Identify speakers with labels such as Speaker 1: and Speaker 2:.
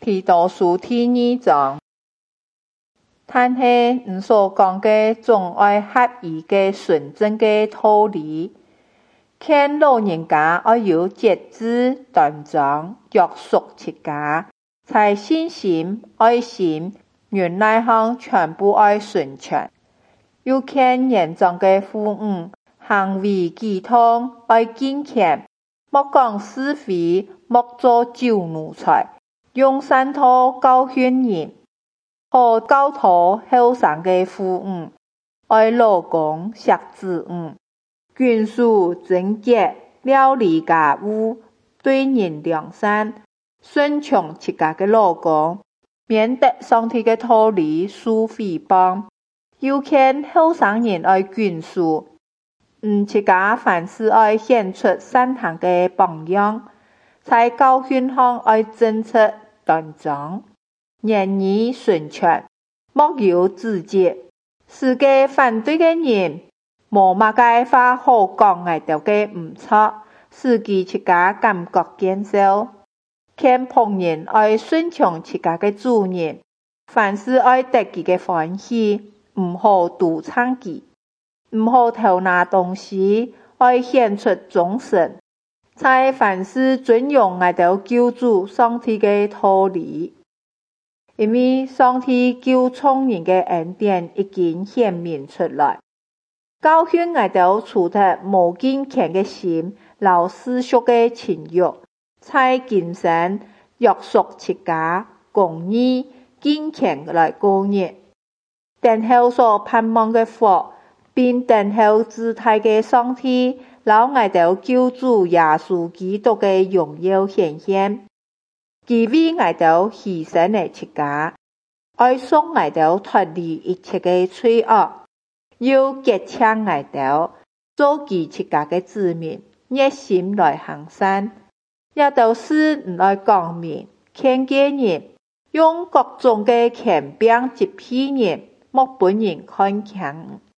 Speaker 1: 提多書第2章，但是所講嘅總愛合宜嘅純正嘅道理，勸老人家愛有節制、端莊、約束自家，在信心、愛心、忍耐上全部愛順從。又勸年長嘅父母，行為舉動愛敬虔，莫講是非，莫做酒奴才，用善道教訓人。好教導後生嘅父母，愛老公錫子女，均屬貞潔，料理家務，對人良善，順從自家嘅老公，免得上帝嘅道理受誹謗。又勸後生人愛均屬，自家凡事愛顯出善行嘅榜樣，在教訓上愛正直端莊，言語順從，莫有自責，使嘅反對嘅人無乜嘅話好講愛到嘅唔錯，使其自家感覺見受。勸僕人愛順從自家嘅主人，凡事愛得其嘅歡喜，唔好獨撐己，唔好偷拿東西，愛顯出忠誠，在凡事尊榮愛到救主上帝嘅道理。因為上帝救眾人嘅恩典已經顯明出來，教訓愛到除掉無敬虔嘅心，留世俗嘅情慾，在今生約束自家，公義、敬虔來過日，等候所盼望嘅福，並等候至大嘅上帝，留愛到救主耶穌基督嘅榮耀顯現。佢為愛到犧牲嘅自家，愛送愛到脫離一切嘅罪惡，要結請愛到做佢自家嘅子民，熱心來行善，也都是唔愛講明，勸誡人，用各種嘅權柄責備人，莫本人看輕。